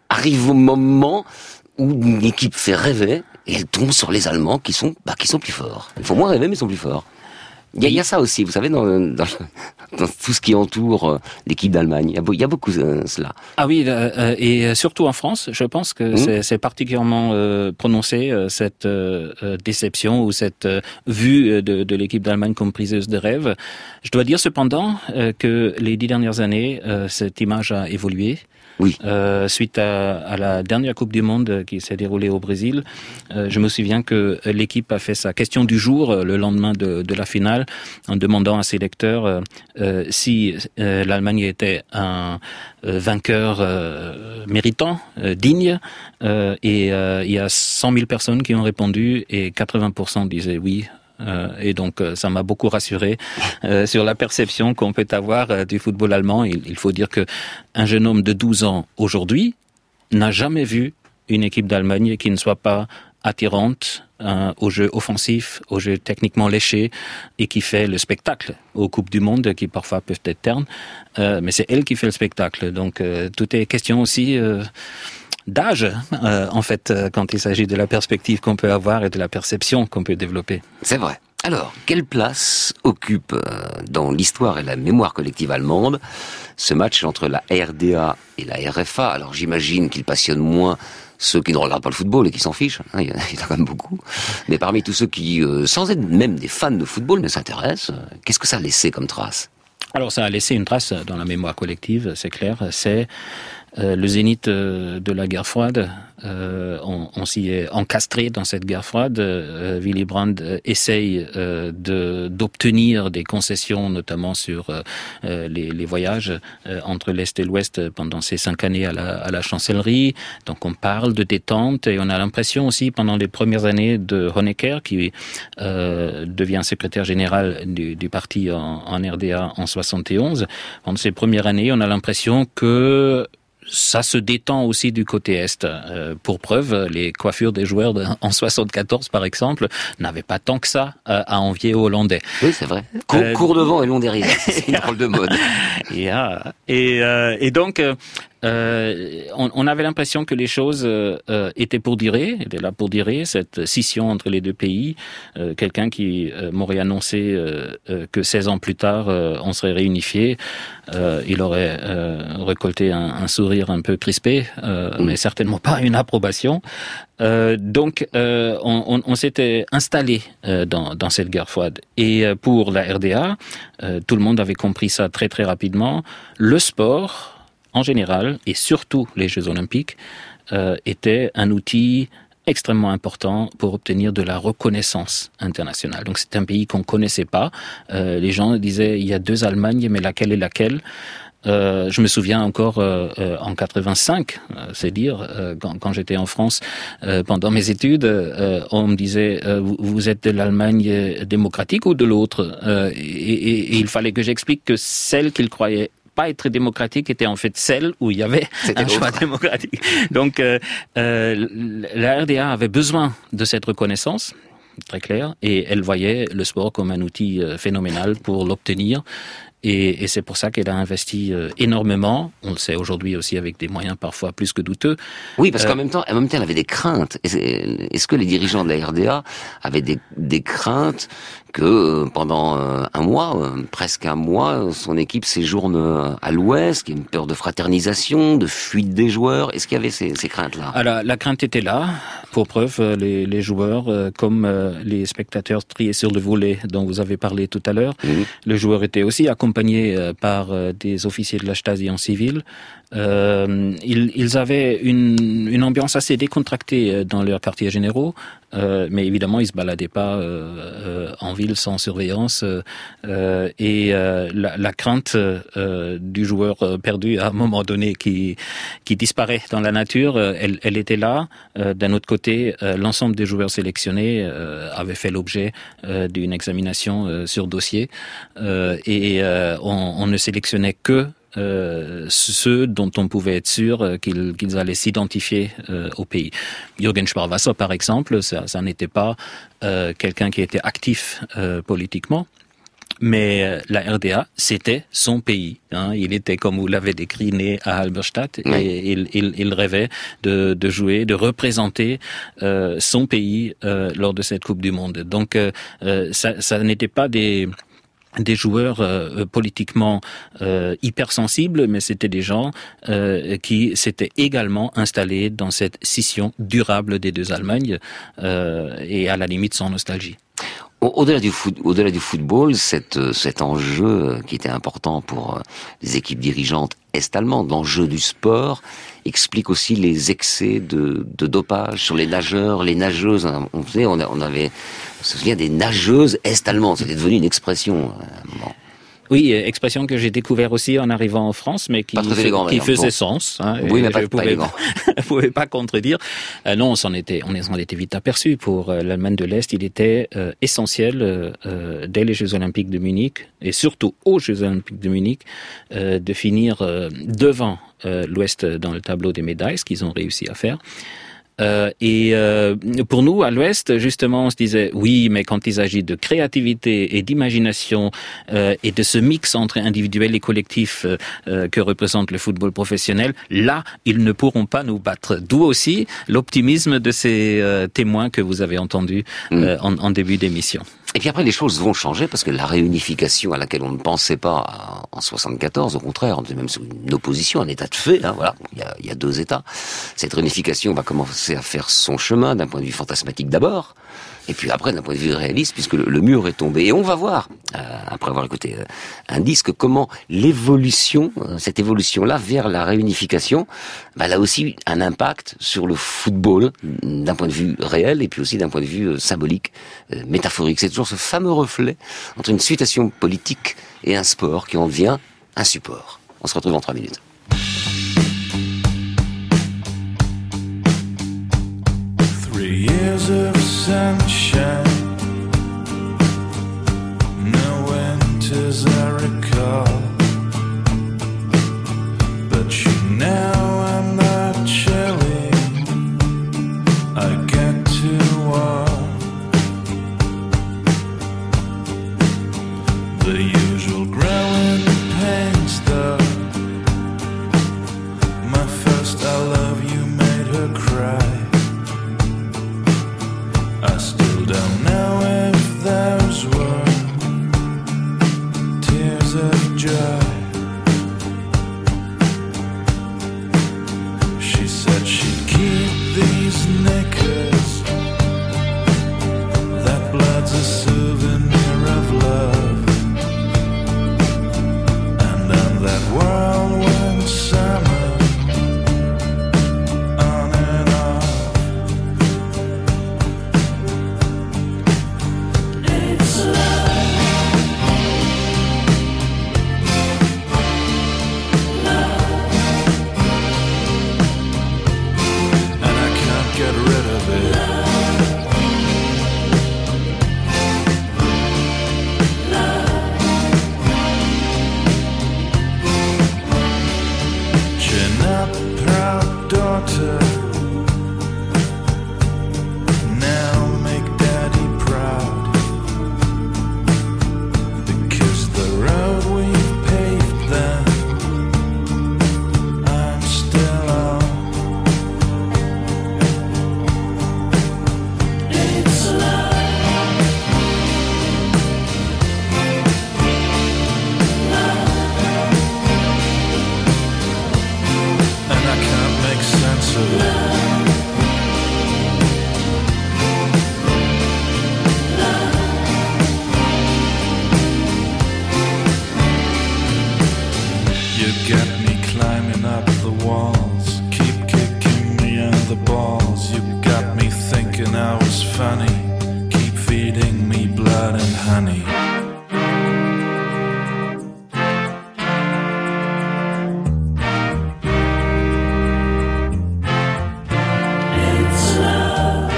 arrive au moment où une équipe fait rêver et elle tombe sur les Allemands qui sont, bah, qui sont plus forts. Il faut moins rêver, mais ils sont plus forts. Il y a, il y a ça aussi, vous savez, dans, dans, dans tout ce qui entoure euh, l'équipe d'Allemagne. Il y a, il y a beaucoup euh, cela. Ah oui, euh, et surtout en France, je pense que mmh. c'est, c'est particulièrement euh, prononcé, euh, cette euh, déception ou cette euh, vue de, de l'équipe d'Allemagne comme priseuse de rêve. Je dois dire cependant euh, que les dix dernières années, euh, cette image a évolué. Oui. Euh, suite à, à la dernière Coupe du Monde qui s'est déroulée au Brésil, euh, je me souviens que l'équipe a fait sa question du jour euh, le lendemain de, de la finale en demandant à ses lecteurs euh, euh, si euh, l'Allemagne était un euh, vainqueur euh, méritant, euh, digne. Euh, et euh, il y a cent mille personnes qui ont répondu et quatre-vingts pour cent disaient oui. Euh, et donc euh, ça m'a beaucoup rassuré euh, sur la perception qu'on peut avoir euh, du football allemand. Il, il faut dire que un jeune homme de douze ans aujourd'hui n'a jamais vu une équipe d'Allemagne qui ne soit pas attirante euh, au jeu offensif, au jeu techniquement léché et qui fait le spectacle aux Coupes du Monde qui parfois peuvent être ternes, euh, mais c'est elle qui fait le spectacle. Donc euh, tout est question aussi euh, d'âge, euh, en fait, euh, quand il s'agit de la perspective qu'on peut avoir et de la perception qu'on peut développer. C'est vrai. Alors, quelle place occupe euh, dans l'histoire et la mémoire collective allemande ce match entre la R D A et la R F A? Alors, j'imagine qu'il passionne moins ceux qui ne regardent pas le football et qui s'en fichent, hein, il y en a quand même beaucoup. Mais parmi tous ceux qui, euh, sans être même des fans de football, mais s'intéressent, euh, qu'est-ce que ça a laissé comme trace? Alors, ça a laissé une trace dans la mémoire collective, c'est clair. C'est Euh, le zénith euh, de la guerre froide, euh, on, on s'y est encastré dans cette guerre froide. Euh, Willy Brandt euh, essaye euh, de, d'obtenir des concessions, notamment sur euh, les, les voyages euh, entre l'Est et l'Ouest pendant ces cinq années à la, à la chancellerie. Donc on parle de détente et on a l'impression aussi pendant les premières années de Honecker, qui euh, devient secrétaire général du, du parti en, en R D A en soixante et onze. Pendant ces premières années, on a l'impression que ça se détend aussi du côté Est. Euh, pour preuve, les coiffures des joueurs de, en soixante-quatorze, par exemple, n'avaient pas tant que ça euh, à envier aux Hollandais. Oui, c'est vrai. Court, euh, court devant et long derrière. C'est une drôle de mode. Yeah. Et, euh, et donc, euh, Euh, on, on avait l'impression que les choses euh, étaient pour durer, étaient là pour durer, cette scission entre les deux pays. Euh, quelqu'un qui euh, m'aurait annoncé euh, euh, que seize ans plus tard, euh, on serait réunifiés, euh, il aurait euh, récolté un, un sourire un peu crispé, euh, mmh. mais certainement pas une approbation. Euh, donc, euh, on, on, on s'était installé euh, dans, dans cette guerre froide. Et euh, pour la R D A, euh, tout le monde avait compris ça très très rapidement. Le sport, en général, et surtout les Jeux Olympiques, euh, étaient un outil extrêmement important pour obtenir de la reconnaissance internationale. Donc c'est un pays qu'on connaissait pas. Euh, les gens disaient, il y a deux Allemagnes, mais laquelle est laquelle ? Euh, je me souviens encore euh, euh, en quatre-vingt-cinq, euh, c'est dire, euh, quand, quand j'étais en France euh, pendant mes études, euh, on me disait euh, vous, vous êtes de l'Allemagne démocratique ou de l'autre euh, et, et, et il fallait que j'explique que celle qu'ils croyaient pas être démocratique était en fait celle où il y avait C'était un choix démocratique. Donc euh, euh, la R D A avait besoin de cette reconnaissance, très clair, et elle voyait le sport comme un outil euh, phénoménal pour l'obtenir. Et, et c'est pour ça qu'elle a investi euh, énormément. On le sait aujourd'hui aussi avec des moyens parfois plus que douteux. Oui, parce euh, qu'en même temps, en même temps, elle avait des craintes. Est-ce que les dirigeants de la R D A avaient des, des craintes que euh, pendant euh, un mois, euh, presque un mois, son équipe séjourne euh, à l'Ouest, qu'il y a une peur de fraternisation, de fuite des joueurs? Est-ce qu'il y avait ces, ces craintes-là? Alors, la crainte était là. Pour preuve, les, les joueurs, euh, comme euh, les spectateurs triés sur le volet dont vous avez parlé tout à l'heure, mmh. le joueur était aussi accompagné accompagnés par des officiers de la Stasi en civil. Euh, ils, ils avaient une, une ambiance assez décontractée dans leurs quartiers généraux, euh, mais évidemment ils se baladaient pas euh, en ville sans surveillance. Euh, et euh, la, la crainte euh, du joueur perdu à un moment donné qui, qui disparaît dans la nature, elle, elle était là. Euh, d'un autre côté, euh, l'ensemble des joueurs sélectionnés euh, avaient fait l'objet euh, d'une examination euh, sur dossier, euh, et euh, on, on ne sélectionnait que Euh, ceux dont on pouvait être sûr euh, qu'ils, qu'ils allaient s'identifier euh, au pays. Jürgen Sparwasser, par exemple, ça, ça n'était pas euh, quelqu'un qui était actif euh, politiquement. Mais euh, la R D A, c'était son pays. Hein. Il était, comme vous l'avez décrit, né à Halberstadt, oui. et il, il, il rêvait de, de jouer, de représenter euh, son pays euh, lors de cette Coupe du Monde. Donc, euh, euh, ça, ça n'était pas des des joueurs euh, politiquement euh, hypersensibles, mais c'était des gens euh, qui s'étaient également installés dans cette scission durable des deux Allemagnes euh, et à la limite sans nostalgie. Au-delà du foot, au-delà du football, cette, cet enjeu qui était important pour les équipes dirigeantes est-allemandes, l'enjeu du sport, explique aussi les excès de, de dopage sur les nageurs, les nageuses. On sait, on, on avait, on se souvient des nageuses est-allemandes. C'était devenu une expression à un moment. Oui, expression que j'ai découvert aussi en arrivant en France, mais qui, élégant, qui faisait sens. Hein, oui, mais pas, je pas pouvais, élégant. Je pouvais pas contredire. Euh, non, on s'en était, on s'en était vite aperçu. Pour euh, l'Allemagne de l'Est, il était euh, essentiel euh, dès les Jeux Olympiques de Munich et surtout aux Jeux Olympiques de Munich euh, de finir euh, devant euh, l'Ouest dans le tableau des médailles, ce qu'ils ont réussi à faire. Euh, et euh, pour nous, à l'Ouest, justement, on se disait, oui, mais quand il s'agit de créativité et d'imagination euh, et de ce mix entre individuel et collectif euh, que représente le football professionnel, là, ils ne pourront pas nous battre. D'où aussi l'optimisme de ces euh, témoins que vous avez entendus euh, mmh. en, en début d'émission. Et puis après, les choses vont changer parce que la réunification à laquelle on ne pensait pas en soixante-quatorze, au contraire, on était même sur une opposition, un état de fait, hein, voilà, il y a, il y a deux états. Cette réunification va commencer à faire son chemin d'un point de vue fantasmatique d'abord, et puis après d'un point de vue réaliste, puisque le, le mur est tombé. Et on va voir, euh, après avoir écouté euh, un disque, comment l'évolution, euh, cette évolution-là vers la réunification, bah, elle a aussi un impact sur le football, d'un point de vue réel, et puis aussi d'un point de vue euh, symbolique, euh, métaphorique. C'est toujours ce fameux reflet entre une situation politique et un sport qui en devient un support. On se retrouve dans trois minutes. Three years of sunshine, no winters I recall, but you know I'm not chilly, I get too warm. The usual growing pains though, my first I love you made her cry. I still don't know if those were tears of joy. She said she'd keep these knickers, that blood's a souvenir of love. And on that whirlwind summer, on and off, it's love. Love. And I can't get rid of it. Love. Love. Chin up, proud daughter. Now make daddy proud. Because the road we've paved then, I'm still on. It's love. And I can't make sense of it. You get me climbing up the walls, keep kicking me in the balls. You got me thinking I was funny, keep feeding me blood and honey. It's love.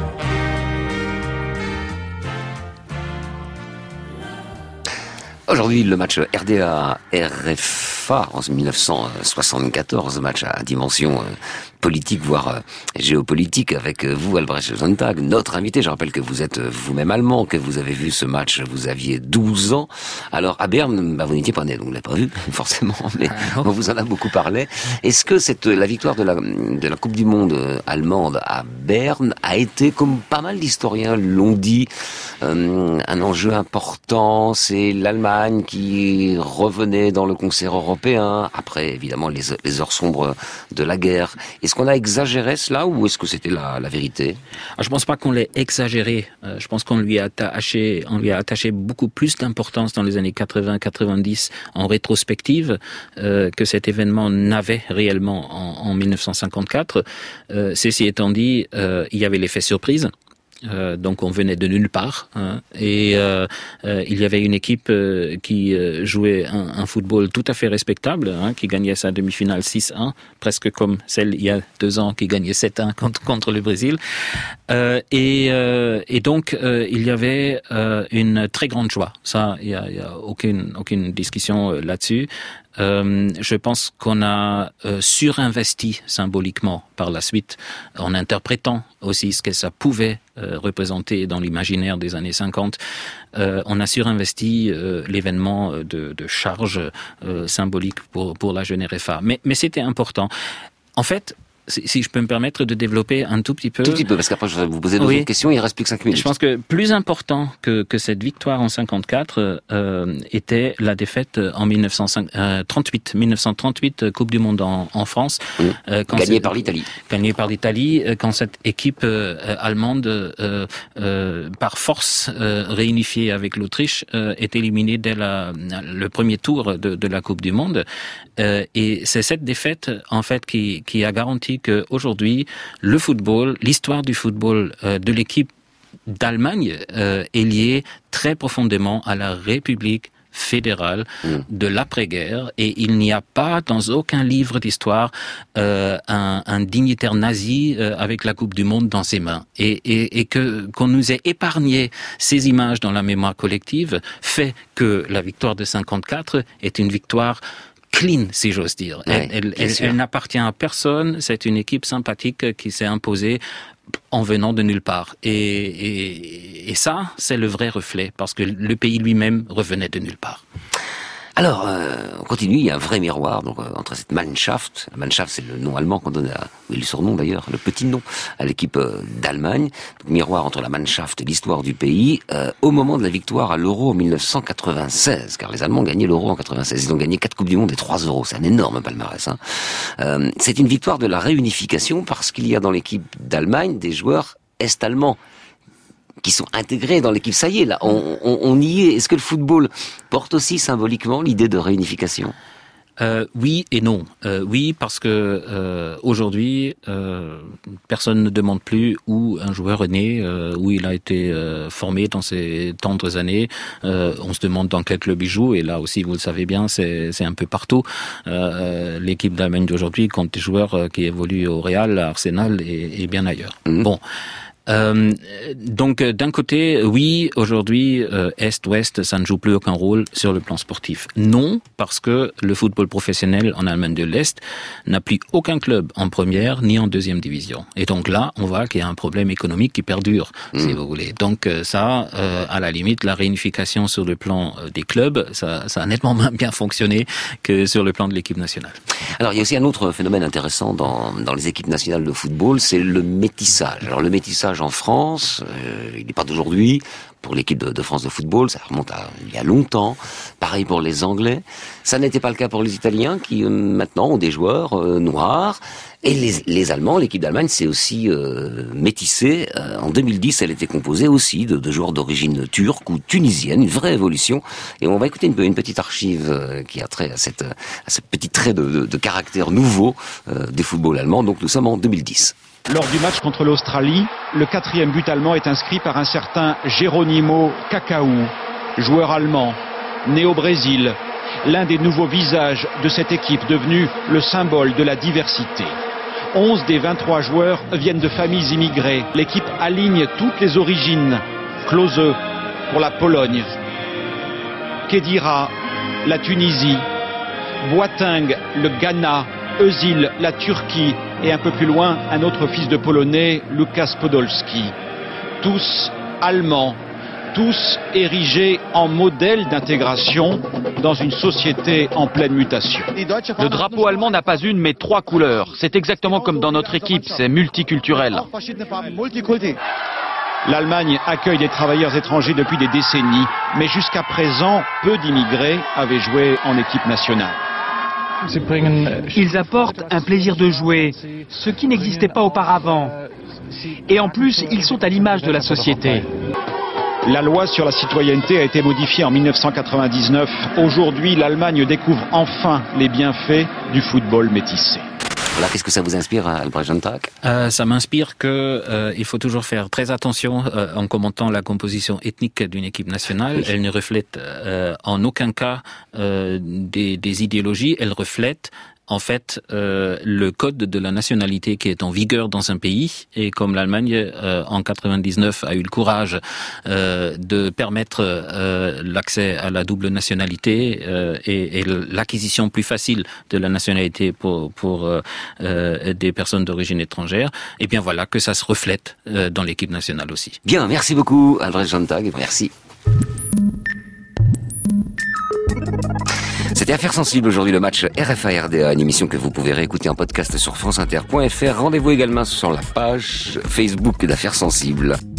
Aujourd'hui, le match R D A R F A en mille neuf cent soixante-quatorze, match à dimension politique, voire euh, géopolitique avec vous, Albrecht Sonntag, notre invité. Je rappelle que vous êtes vous-même allemand, que vous avez vu ce match, vous aviez douze ans. Alors à Berne, bah, vous n'étiez pas né, donc vous ne l'avez pas vu, forcément, mais on vous en a beaucoup parlé. Est-ce que cette, la victoire de la, de la Coupe du Monde allemande à Berne a été, comme pas mal d'historiens l'ont dit, euh, un enjeu important? C'est l'Allemagne qui revenait dans le concert européen, après évidemment les, les heures sombres de la guerre. Est-ce qu'on a exagéré cela ou est-ce que c'était la, la vérité? Alors, je pense pas qu'on l'ait exagéré. Euh, je pense qu'on lui a attaché, on lui a attaché beaucoup plus d'importance dans les années quatre-vingts quatre-vingt-dix en rétrospective euh, que cet événement n'avait réellement en, en mille neuf cent cinquante-quatre. Euh, ceci étant dit, euh, il y avait l'effet surprise. Euh, donc on venait de nulle part hein, et euh, euh, il y avait une équipe euh, qui euh, jouait un, un football tout à fait respectable, hein, qui gagnait sa demi-finale six un, presque comme celle il y a deux ans qui gagnait sept un contre, contre le Brésil. Euh, et, euh, et donc euh, il y avait euh, une très grande joie. Ça, il y a, il y a aucune aucune discussion euh, là-dessus. Euh, je pense qu'on a euh, surinvesti symboliquement par la suite, en interprétant aussi ce que ça pouvait euh, représenter dans l'imaginaire des années cinquante. Euh, on a surinvesti euh, l'événement de, de charge euh, symbolique pour, pour la jeune R F A. Mais, mais c'était important. En fait, si je peux me permettre de développer un tout petit peu... Tout petit peu, parce qu'après je vais vous poser d'autres oui. questions, il reste plus que cinq minutes. Je pense que plus important que, que cette victoire en cinquante-quatre euh, était la défaite en mille neuf cent trente-huit, mille neuf cent trente-huit Coupe du Monde en, en France. Mmh. Euh, gagnée par l'Italie. Gagnée par l'Italie, quand cette équipe euh, allemande, euh, euh, par force euh, réunifiée avec l'Autriche, euh, est éliminée dès la, le premier tour de, de la Coupe du Monde. Euh, et c'est cette défaite, en fait, qui, qui a garanti qu'aujourd'hui, le football, l'histoire du football euh, de l'équipe d'Allemagne euh, est liée très profondément à la République fédérale mmh. de l'après-guerre, et il n'y a pas dans aucun livre d'histoire euh, un, un dignitaire nazi euh, avec la Coupe du Monde dans ses mains. Et, et, et que qu'on nous ait épargné ces images dans la mémoire collective fait que la victoire de cinquante-quatre est une victoire clean, si j'ose dire. Oui, elle elle, elle, elle n'appartient à personne. C'est une équipe sympathique qui s'est imposée en venant de nulle part. Et, et, et ça, c'est le vrai reflet, parce que le pays lui-même revenait de nulle part. Alors, euh, on continue, il y a un vrai miroir donc euh, entre cette Mannschaft, la Mannschaft c'est le nom allemand qu'on donne à, oui, le surnom d'ailleurs, le petit nom à l'équipe euh, d'Allemagne, donc miroir entre la Mannschaft et l'histoire du pays, euh, au moment de la victoire à l'Euro en mille neuf cent quatre-vingt-seize, car les Allemands gagnaient l'Euro en quatre-vingt-seize, ils ont gagné quatre Coupes du Monde et trois Euros, c'est un énorme palmarès. Hein. Euh, c'est une victoire de la réunification parce qu'il y a dans l'équipe d'Allemagne des joueurs est-allemands qui sont intégrés dans l'équipe. Ça y est, là, on, on, on y est. Est-ce que le football porte aussi symboliquement l'idée de réunification ? Euh, oui et non. Euh, oui, parce que euh, aujourd'hui, euh, personne ne demande plus où un joueur est né, euh, où il a été euh, formé dans ses tendres années. Euh, on se demande dans quel club il joue, et là aussi, vous le savez bien, c'est, c'est un peu partout. Euh, l'équipe d'Allemagne d'aujourd'hui compte des joueurs qui évoluent au Real, à Arsenal et, et bien ailleurs. Mmh. Bon. Euh, donc d'un côté, oui, aujourd'hui, euh, Est-Ouest, ça ne joue plus aucun rôle sur le plan sportif. Non, parce que le football professionnel en Allemagne de l'Est n'a plus aucun club en première ni en deuxième division. Et donc là, on voit qu'il y a un problème économique qui perdure, mmh. si vous voulez. Donc ça, euh, à la limite, la réunification sur le plan des clubs, ça, ça a nettement moins bien fonctionné que sur le plan de l'équipe nationale. Alors il y a aussi un autre phénomène intéressant dans, dans les équipes nationales de football, c'est le métissage. Alors le métissage en France, euh, il n'est pas d'aujourd'hui. Pour l'équipe de, de France de football, ça remonte à il y a longtemps. Pareil pour les Anglais. Ça n'était pas le cas pour les Italiens qui euh, maintenant ont des joueurs euh, noirs. Et les, les Allemands, l'équipe d'Allemagne s'est aussi euh, métissée. Euh, en deux mille dix, elle était composée aussi de, de joueurs d'origine turque ou tunisienne, une vraie évolution. Et on va écouter une, une petite archive euh, qui a trait à, cette, à ce petit trait de, de, de caractère nouveau euh, du football allemand. Donc nous sommes en deux mille dix. Lors du match contre l'Australie, le quatrième but allemand est inscrit par un certain Geronimo Cacau, joueur allemand, né au Brésil, l'un des nouveaux visages de cette équipe devenue le symbole de la diversité. onze des vingt-trois joueurs viennent de familles immigrées. L'équipe aligne toutes les origines. Klose pour la Pologne, Khedira, la Tunisie, Boateng, le Ghana, Özil, la Turquie et un peu plus loin, un autre fils de Polonais, Lukas Podolski. Tous allemands, tous érigés en modèle d'intégration dans une société en pleine mutation. Le drapeau allemand n'a pas une mais trois couleurs. C'est exactement comme dans notre équipe, c'est multiculturel. L'Allemagne accueille des travailleurs étrangers depuis des décennies, mais jusqu'à présent, peu d'immigrés avaient joué en équipe nationale. Ils apportent un plaisir de jouer, ce qui n'existait pas auparavant. Et en plus, ils sont à l'image de la société. La loi sur la citoyenneté a été modifiée en mille neuf cent quatre-vingt-dix-neuf. Aujourd'hui, l'Allemagne découvre enfin les bienfaits du football métissé. Voilà, qu'est-ce que ça vous inspire, Albrecht Sonntag ? euh, Ça m'inspire que euh, il faut toujours faire très attention euh, en commentant la composition ethnique d'une équipe nationale. Elle ne reflète euh, en aucun cas euh, des, des idéologies. Elle reflète en fait euh, le code de la nationalité qui est en vigueur dans un pays, et comme l'Allemagne euh, en quatre-vingt-dix-neuf a eu le courage euh, de permettre euh, l'accès à la double nationalité euh, et, et l'acquisition plus facile de la nationalité pour pour euh, euh, des personnes d'origine étrangère, et bien voilà que ça se reflète euh, dans l'équipe nationale aussi. Bien, merci beaucoup Albrecht Sonntag, merci. C'était Affaires sensibles aujourd'hui, le match R F A R D A, une émission que vous pouvez réécouter en podcast sur franceinter point f r. Rendez-vous également sur la page Facebook d'Affaires sensibles.